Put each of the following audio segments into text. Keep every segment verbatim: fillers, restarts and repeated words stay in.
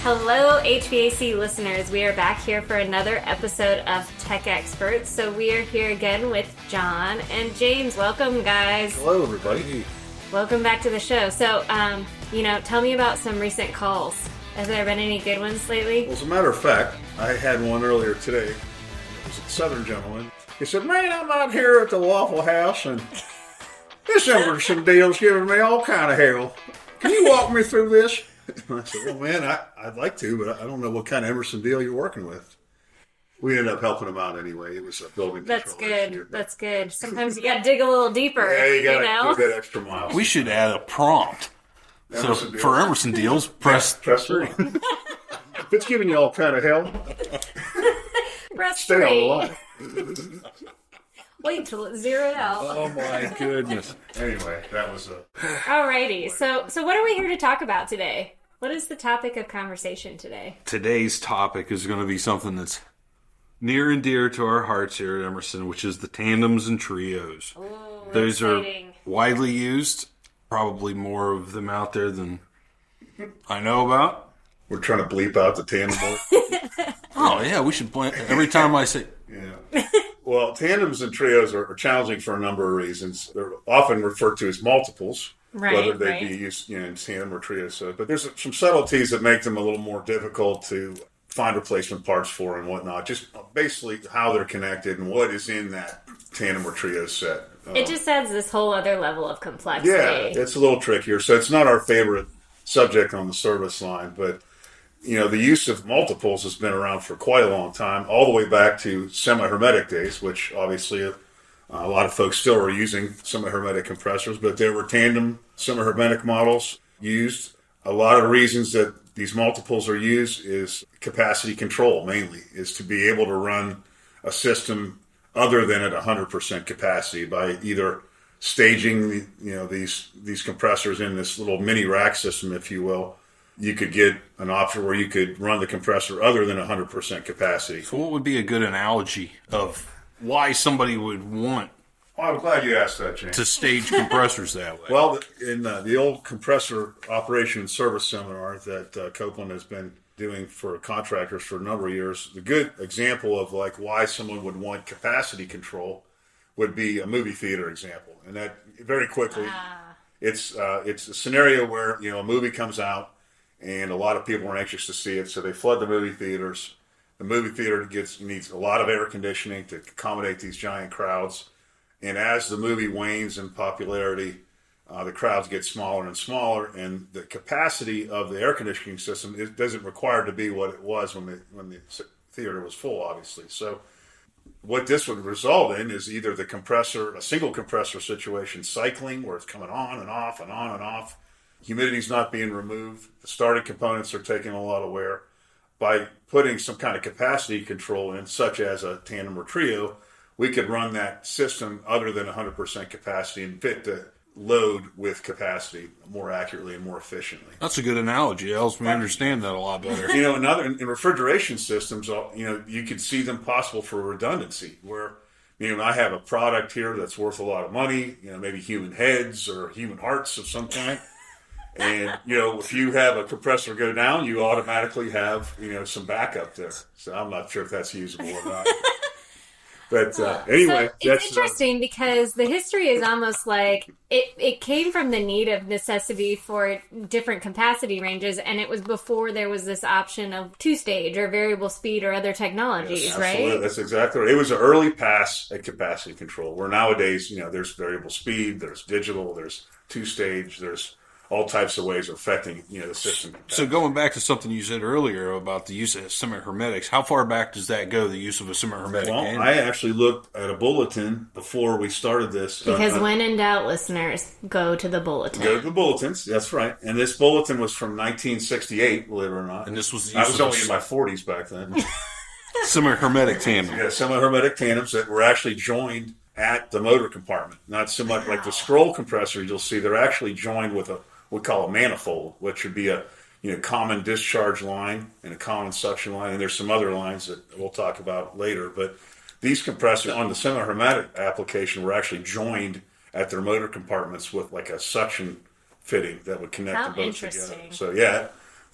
Hello, H V A C listeners. We are back here for another episode of Tech Experts. So we are here again with John and James. Welcome, guys. Hello, everybody. Welcome back to the show. So, um, you know, tell me about some recent calls. Has there been any good ones lately? Well, as a matter of fact, I had one earlier today. It was a Southern gentleman. He said, man, I'm out here at the Waffle House, and this Emerson deal's giving me all kind of hell. Can you walk me through this? And I said, well, man, I, I'd like to, but I don't know what kind of Emerson deal you're working with. We ended up helping him out anyway. It was a building That's control good. issue. That's good. Sometimes you got to dig a little deeper. Yeah, you got to you know? do that extra mile. We should add a prompt. Emerson so deals. for Emerson deals, press Press three. If it's giving you all kind of hell, Press stay three. on the line. Wait till it's zeroed out. Oh my goodness. Anyway, that was a... Alrighty. So, so what are we here to talk about today? What is the topic of conversation today? Today's topic is going to be something that's near and dear to our hearts here at Emerson, which is the tandems and trios. Ooh, Those exciting. are widely used, probably more of them out there than I know about. We're trying to bleep out the tandem word. Oh yeah, we should plan every time I say. Yeah. Well, tandems and trios are, are challenging for a number of reasons. They're often referred to as multiples, Right, whether they right. be used, you know, in tandem or trio. So, but there's some subtleties that make them a little more difficult to find replacement parts for and whatnot. Just basically how they're connected and what is in that tandem or trio set. Um, It just adds this whole other level of complexity. yeah, it's a little trickier. So it's not our favorite subject on the service line, but you know, the use of multiples has been around for quite a long time, all the way back to semi-hermetic days, which obviously uh, a lot of folks still are using semi-hermetic compressors, but there were tandem semi-hermetic models used. A lot of the reasons that these multiples are used is capacity control, mainly, is to be able to run a system other than at one hundred percent capacity by either staging the, you know, these these compressors in this little mini rack system, if you will. You could get an option where you could run the compressor other than one hundred percent capacity. So what would be a good analogy of why somebody would want Well, I'm glad you asked that, James. to stage compressors that way? Well, in uh, the old compressor operation and service seminar that uh, Copeland has been doing for contractors for a number of years, the good example of like why someone would want capacity control would be a movie theater example. And that very quickly, Ah. it's uh, it's a scenario where, you know, a movie comes out and a lot of people are anxious to see it, so they flood the movie theaters. The movie theater gets needs a lot of air conditioning to accommodate these giant crowds. And as the movie wanes in popularity, uh, the crowds get smaller and smaller, and the capacity of the air conditioning system it doesn't require to be what it was when the when the theater was full, obviously. So what this would result in is either the compressor, a single compressor situation, cycling, where it's coming on and off and on and off. Humidity's not being removed. The starting components are taking a lot of wear. By putting some kind of capacity control in, such as a tandem or trio, we could run that system other than one hundred percent capacity and fit the load with capacity more accurately and more efficiently. That's a good analogy. It helps me understand that a lot better. You know, in other in refrigeration systems, you know, you could see them possible for redundancy. Where, you know, I have a product here that's worth a lot of money. You know, maybe human heads or human hearts of some kind. And, you know, if you have a compressor go down, you automatically have, you know, some backup there. So I'm not sure if that's usable or not. But uh, anyway, so that's it's interesting uh, because the history is almost like it, it came from the need of necessity for different capacity ranges, and it was before there was this option of two-stage or variable speed or other technologies, yes, right? Absolutely. That's exactly right. It was an early pass at capacity control, where nowadays, you know, there's variable speed, there's digital, there's two-stage, there's all types of ways of affecting, you know, the system. So going back to something you said earlier about the use of semi-hermetics, how far back does that go, the use of a semi-hermetic Well, tandem? I actually looked at a bulletin before we started this. Because uh, when in doubt, listeners, go to the bulletin. Go to the bulletins. That's right. And this bulletin was from nineteen sixty-eight, believe it or not. And this was the I use was of only a in my forties back then. semi-hermetic tandem. Yeah, semi-hermetic tandems that were actually joined at the motor compartment. Not so much like the scroll compressor you'll see. They're actually joined with a we call a manifold, which would be a you know common discharge line and a common suction line. And there's some other lines that we'll talk about later. But these compressors on the semi-hermetic application were actually joined at their motor compartments with like a suction fitting that would connect How them both interesting. together. So yeah,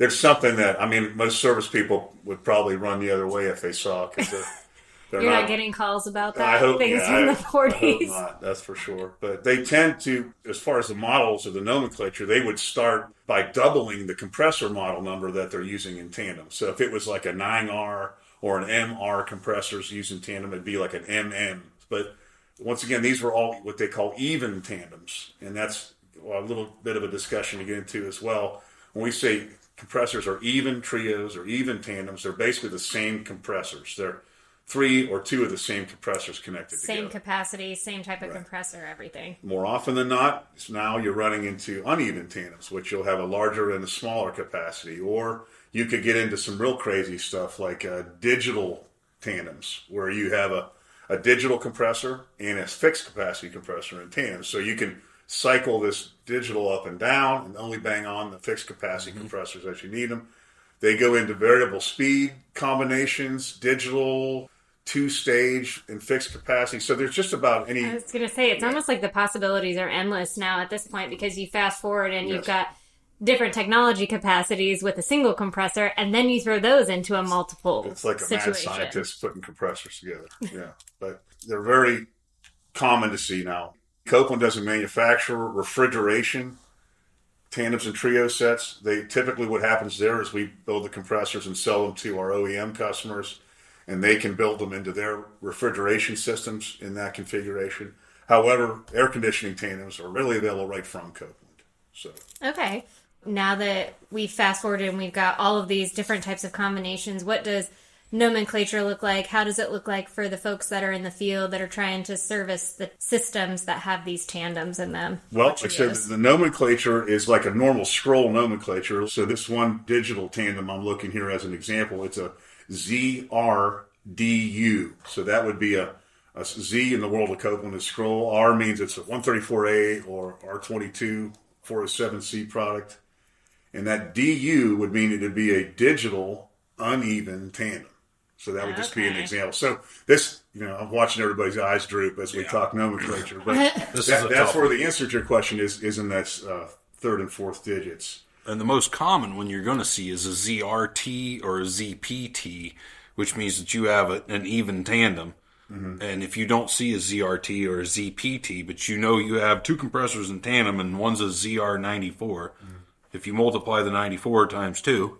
there's something that, I mean, most service people would probably run the other way if they saw, because they're, they're You're not, not getting calls about that? I hope, Things yeah, from I, the forties? I hope not, that's for sure. But they tend to, as far as the models or the nomenclature, they would start by doubling the compressor model number that they're using in tandem. So if it was like a nine R or an M R compressors used in tandem, it'd be like an M M. But once again, these were all what they call even tandems. And that's a little bit of a discussion to get into as well. When we say compressors are even trios or even tandems, they're basically the same compressors. They're three or two of the same compressors connected Same together. capacity, same type of Right. compressor, everything. More often than not, now you're running into uneven tandems, which you'll have a larger and a smaller capacity. Or you could get into some real crazy stuff like uh, digital tandems, where you have a, a digital compressor and a fixed capacity compressor in tandem. So you can cycle this digital up and down and only bang on the fixed capacity mm-hmm. compressors as you need them. They go into variable speed combinations, digital, two-stage, and fixed capacity. So there's just about any... I was going to say, it's yeah. almost like the possibilities are endless now at this point, because you fast forward and yes. you've got different technology capacities with a single compressor, and then you throw those into a multiple It's like a situation. mad scientist putting compressors together. Yeah, but they're very common to see now. Copeland doesn't manufacture refrigeration tandems and trio sets. They typically, what happens there is we build the compressors and sell them to our O E M customers, and they can build them into their refrigeration systems in that configuration. However, air conditioning tandems are really available right from Copeland. So okay, now that we've fast forwarded and we've got all of these different types of combinations, what does nomenclature look like? How does it look like for the folks that are in the field that are trying to service the systems that have these tandems in them? Well, like I said, the nomenclature is like a normal scroll nomenclature. So this one digital tandem I'm looking here as an example, it's a Z R D U. So that would be a, a Z in the world of Copeland. A scroll R means it's a one thirty-four A or R twenty-two four oh seven C product. And that D U would mean it would be a digital uneven tandem. So that would just okay. be an example. So this, you know, I'm watching everybody's eyes droop as we yeah. talk nomenclature. But that, that's where the answer to your question is, is in that uh, third and fourth digits. And the most common one you're going to see is a Z R T or a Z P T, which means that you have a, an even tandem. Mm-hmm. And if you don't see a Z R T or a Z P T, but you know you have two compressors in tandem and one's a Z R ninety-four, mm-hmm. if you multiply the ninety-four times two,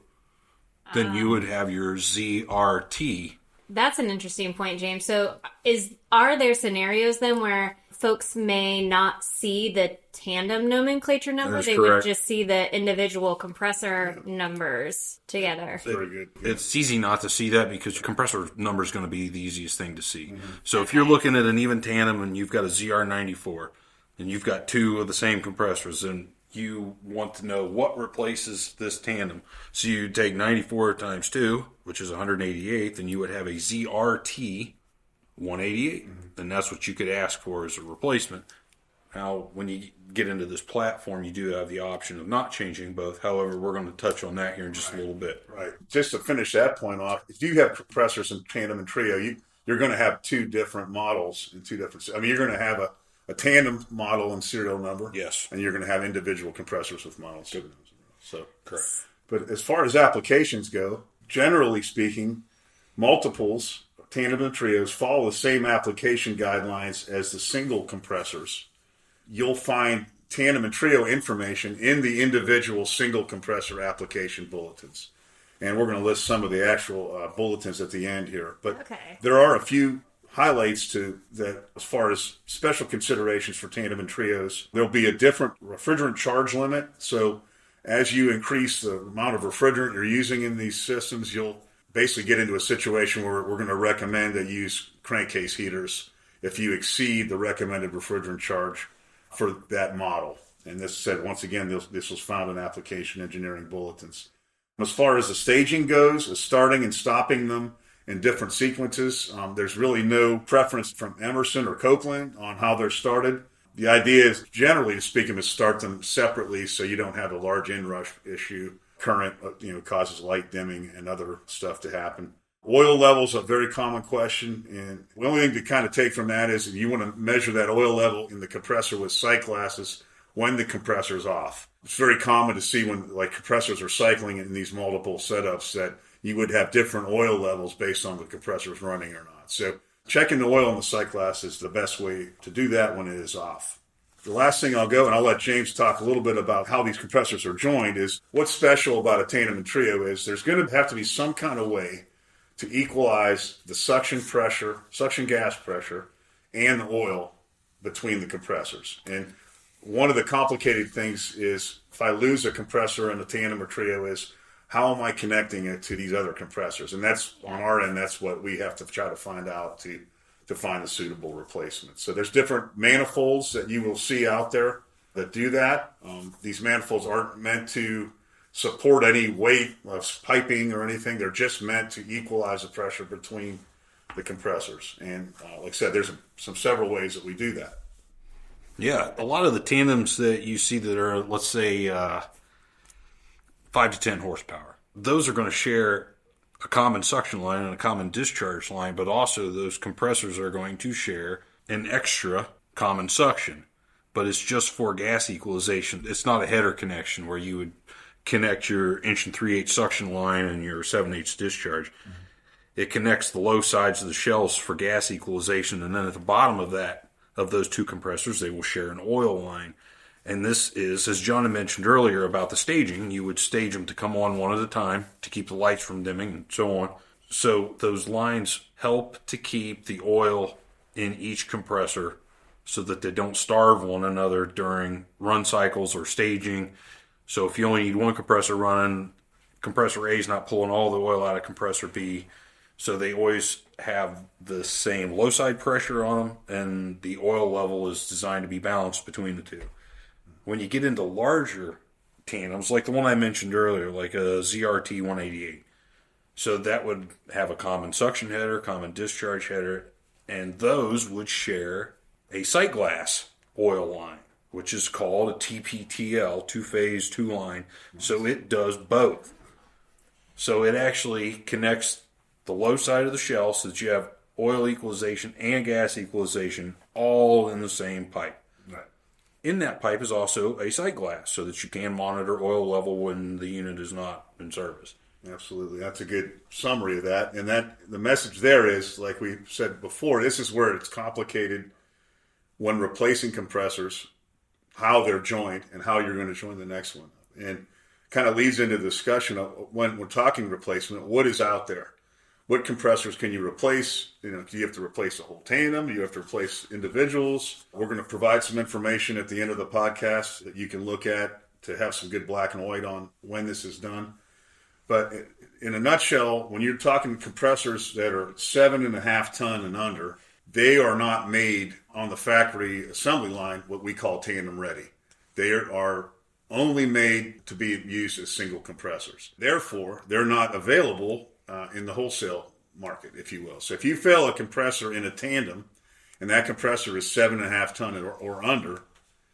then you would have your Z R T. That's an interesting point, James. So is are there scenarios then where folks may not see the tandem nomenclature number? They correct. Would just see the individual compressor yeah. numbers together. Very good. Yeah. It's easy not to see that because your compressor number is going to be the easiest thing to see. Mm-hmm. So okay. if you're looking at an even tandem and you've got a Z R ninety-four and you've got two of the same compressors, and you want to know what replaces this tandem. So you take ninety-four times two, which is one hundred eighty-eight, and you would have a Z R T one eighty-eight. Mm-hmm. And that's what you could ask for as a replacement. Now, when you get into this platform, you do have the option of not changing both. However, we're going to touch on that here in just right. a little bit. Right. Just to finish that point off, if you have compressors in tandem and trio, you, you're going to have two different models and two different... I mean, you're going to have a A tandem model and serial number. Yes. And you're going to have individual compressors with models. Good. So, correct. But as far as applications go, generally speaking, multiples, tandem and trios, follow the same application guidelines as the single compressors. You'll find tandem and trio information in the individual single compressor application bulletins. And we're going to list some of the actual uh, bulletins at the end here. But okay. there are a few highlights to that as far as special considerations for tandem and trios. There'll be a different refrigerant charge limit. So as you increase the amount of refrigerant you're using in these systems, you'll basically get into a situation where we're going to recommend that you use crankcase heaters if you exceed the recommended refrigerant charge for that model. And this said, once again, this, this was found in application engineering bulletins. As far as the staging goes, as starting and stopping them in different sequences. Um, there's really no preference from Emerson or Copeland on how they're started. The idea is, generally speaking, to start them separately so you don't have a large inrush issue. Current, you know, causes light dimming and other stuff to happen. Oil levels, a very common question, and the only thing to kind of take from that is you want to measure that oil level in the compressor with sight glasses when the compressor is off. it's very common to see when like compressors are cycling in these multiple setups that you would have different oil levels based on the compressors running or not. So checking the oil on the sight glass is the best way to do that when it is off. The last thing I'll go, and I'll let James talk a little bit about how these compressors are joined, is what's special about a tandem and trio is there's going to have to be some kind of way to equalize the suction pressure, suction gas pressure, and the oil between the compressors. And one of the complicated things is if I lose a compressor in a tandem or trio is how am I connecting it to these other compressors? And that's on our end, that's what we have to try to find out to to find a suitable replacement. So there's different manifolds that you will see out there that do that. Um, these manifolds aren't meant to support any weight of piping or anything. They're just meant to equalize the pressure between the compressors. And uh, like I said, there's a, some several ways that we do that. Yeah, a lot of the tandems that you see that are, let's say, uh, five to ten horsepower, those are going to share a common suction line and a common discharge line, but also those compressors are going to share an extra common suction. But it's just for gas equalization. It's not a header connection where you would connect your inch and three-eighths suction line and your seven-eighths discharge. Mm-hmm. It connects the low sides of the shells for gas equalization, and then at the bottom of that, of those two compressors, they will share an oil line. And this is, as John had mentioned earlier about the staging, you would stage them to come on one at a time to keep the lights from dimming and so on. So those lines help to keep the oil in each compressor so that they don't starve one another during run cycles or staging. So if you only need one compressor running, compressor A is not pulling all the oil out of compressor B. So they always have the same low side pressure on them, and the oil level is designed to be balanced between the two. When you get into larger tandems, like the one I mentioned earlier, like a Z R T one eighty-eight, so that would have a common suction header, common discharge header, and those would share a sight glass oil line, which is called a T P T L, two-phase, two-line. So it does both. So it actually connects the low side of the shell so that you have oil equalization and gas equalization all in the same pipe. Right. In that pipe is also a sight glass so that you can monitor oil level when the unit is not in service. Absolutely. That's a good summary of that. And that the message there is, like we said before, this is where it's complicated when replacing compressors, how they're joined and how you're going to join the next one. And kind of leads into the discussion of when we're talking replacement, what is out there? What compressors can you replace? You know, do you have to replace the whole tandem? Do you have to replace individuals? We're going to provide some information at the end of the podcast that you can look at to have some good black and white on when this is done. But in a nutshell, when you're talking compressors that are seven and a half ton and under, they are not made on the factory assembly line what we call tandem ready. They are only made to be used as single compressors. Therefore, they're not available uh, in the wholesale market, if you will. So if you fill a compressor in a tandem and that compressor is seven and a half ton or, or under,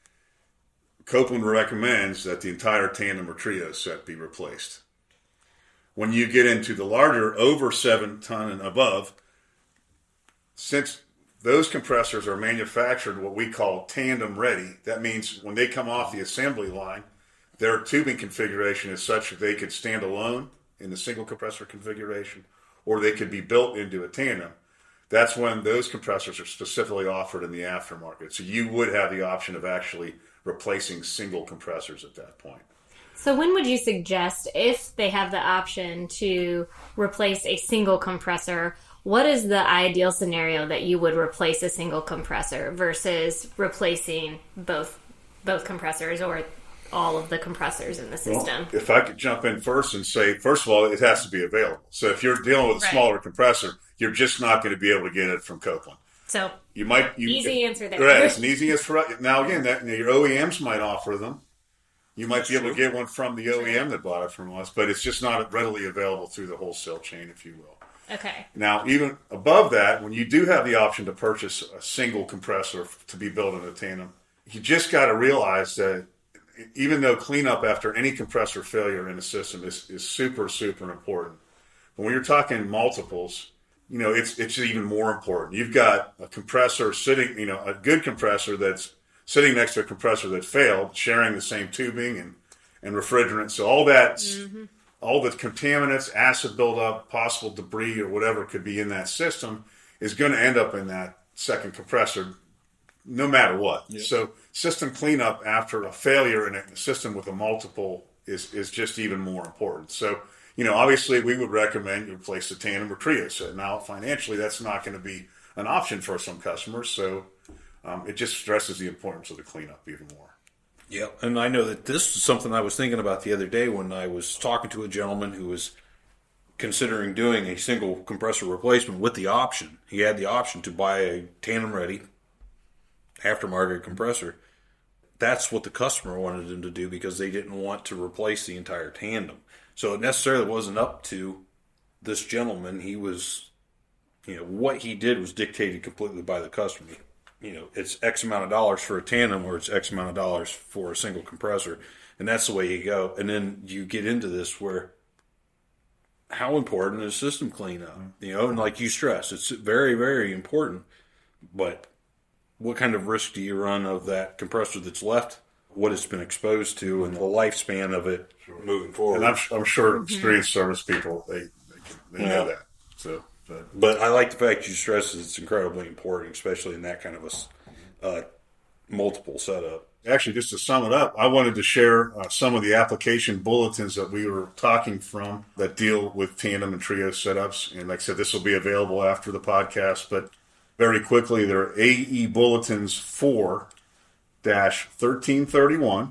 Copeland recommends that the entire tandem or trio set be replaced. When you get into the larger, over seven ton and above, since those compressors are manufactured what we call tandem ready, that means when they come off the assembly line, their tubing configuration is such that they could stand alone in the single compressor configuration, or they could be built into a tandem. That's when those compressors are specifically offered in the aftermarket. So you would have the option of actually replacing single compressors at that point. So when would you suggest, if they have the option to replace a single compressor, what is the ideal scenario that you would replace a single compressor versus replacing both both compressors or all of the compressors in the system? Well, if I could jump in first and say, first of all, it has to be available. So if you're dealing with a right. smaller compressor, you're just not going to be able to get it from Copeland. So you might you, easy answer there. Right, it's an easy answer. Now again, that you know, your O E Ms might offer them. You might That's be able true. to get one from the O E M that bought it from us, but it's just not readily available through the wholesale chain, if you will. Okay. Now, even above that, when you do have the option to purchase a single compressor to be built in a tandem, you just got to realize that even though cleanup after any compressor failure in a system is, is super, super important, but when you're talking multiples, you know, it's it's even more important. You've got a compressor sitting, you know, a good compressor that's sitting next to a compressor that failed, sharing the same tubing and, and refrigerant. So all that, mm-hmm. all the contaminants, acid buildup, possible debris or whatever could be in that system is going to end up in that second compressor no matter what. Yep. So system cleanup after a failure in a system with a multiple is, is just even more important. So, you know, obviously we would recommend you replace the tandem or trio set. Now, financially, that's not going to be an option for some customers. So um, it just stresses the importance of the cleanup even more. Yeah, and I know that this is something I was thinking about the other day when I was talking to a gentleman who was considering doing a single compressor replacement with the option. He had the option to buy a tandem-ready aftermarket compressor. That's what the customer wanted him to do because they didn't want to replace the entire tandem. So it necessarily wasn't up to this gentleman. He was, you know, what he did was dictated completely by the customer. You know, it's X amount of dollars for a tandem or it's X amount of dollars for a single compressor. And that's the way you go. And then you get into this where how important is system cleanup? You know, and like you stress, it's very, very important. But what kind of risk do you run of that compressor that's left, what it's been exposed to, and the lifespan of it sure. moving forward? And I'm, I'm sure experienced service people, they, they, they yeah. know that. So, but. but I like the fact you stress it's incredibly important, especially in that kind of a uh, multiple setup. Actually, just to sum it up, I wanted to share uh, some of the application bulletins that we were talking from that deal with tandem and trio setups. And like I said, this will be available after the podcast. But very quickly, there are A E Bulletins four dash thirteen thirty-one,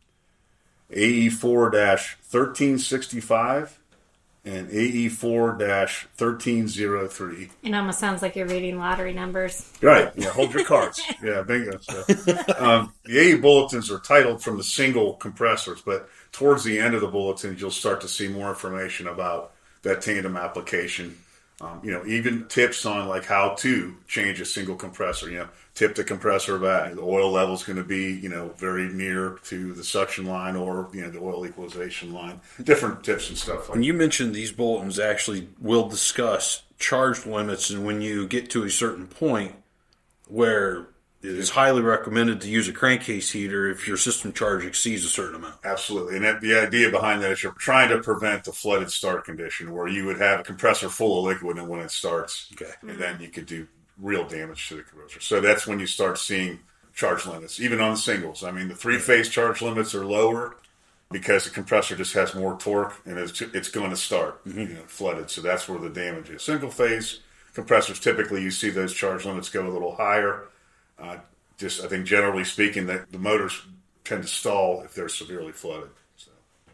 A E four dash thirteen sixty-five, and A E four dash thirteen oh three. It almost sounds like you're reading lottery numbers. Right. Yeah, hold your cards. Yeah, bingo. So, um, the A E bulletins are titled from the single compressors, but towards the end of the bulletins, you'll start to see more information about that tandem application. Um, you know, even tips on like how to change a single compressor. You know, tip the compressor back. The oil level is going to be, you know, very near to the suction line or, you know, the oil equalization line. Different tips and stuff like When that. you mentioned these bulletins actually will discuss charge limits and when you get to a certain point where it is highly recommended to use a crankcase heater if your system charge exceeds a certain amount. Absolutely. And that, the idea behind that is you're trying to prevent the flooded start condition where you would have a compressor full of liquid and when it starts, okay. and mm-hmm. then you could do real damage to the compressor. So that's when you start seeing charge limits, even on the singles. I mean, the three-phase charge limits are lower because the compressor just has more torque and it's, it's going to start mm-hmm. you know, flooded. So that's where the damage is. Single-phase compressors, typically you see those charge limits go a little higher. Uh, just, I think, generally speaking, that the motors tend to stall if they're severely flooded. So.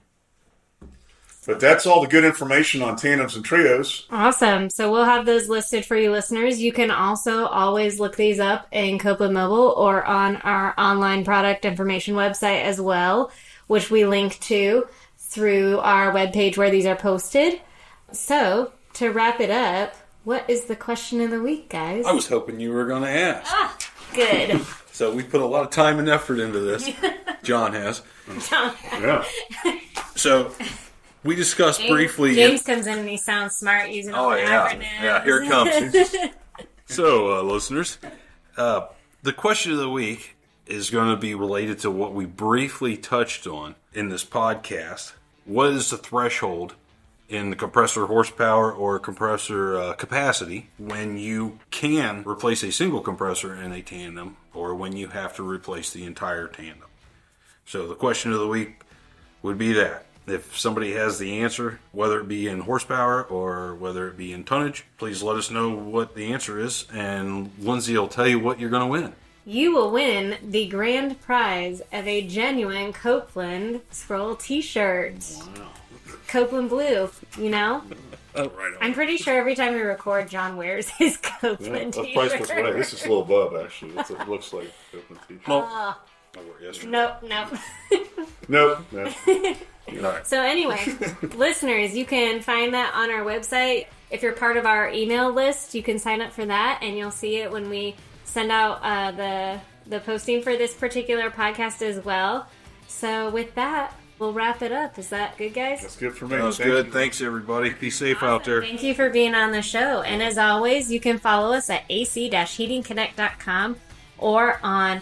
But that's all the good information on tandems and trios. Awesome. So we'll have those listed for you listeners. You can also always look these up in Copeland Mobile or on our online product information website as well, which we link to through our webpage where these are posted. So, to wrap it up, what is the question of the week, guys? I was hoping you were going to ask. Ah, good. So we put a lot of time and effort into this. John has. John. Yeah. So we discussed James, briefly. James comes in and he sounds smart using all oh, the yeah. acronyms. Yeah, here it comes. So, uh, listeners, uh, the question of the week is going to be related to what we briefly touched on in this podcast. What is the threshold in the compressor horsepower or compressor uh, capacity when you can replace a single compressor in a tandem or when you have to replace the entire tandem? So the question of the week would be that. If somebody has the answer, whether it be in horsepower or whether it be in tonnage, please let us know what the answer is, and Lindsay will tell you what you're going to win. You will win the grand prize of a genuine Copeland Scroll t-shirt. Wow. Copeland blue, you know? Oh, right on. I'm pretty sure every time we record, John wears his Copeland Yeah, t-shirt. priceless way. This is a little above, actually. It's, it looks like Copeland t-shirt. Well, Uh, I wore it yesterday. nope, nope. Nope. No. Right. So anyway, listeners, you can find that on our website. If you're part of our email list, you can sign up for that, and you'll see it when we send out uh, the the posting for this particular podcast as well. So with that, we'll wrap it up. Is that good, guys? That's good for me. That was Thank good. you. Thanks, everybody. Be safe Awesome. out there. Thank you for being on the show. And as always, you can follow us at a c dash heating connect dot com or on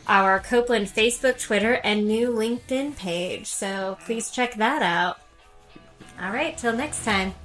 our Copeland Facebook, Twitter, and new LinkedIn page. So please check that out. All right, till next time.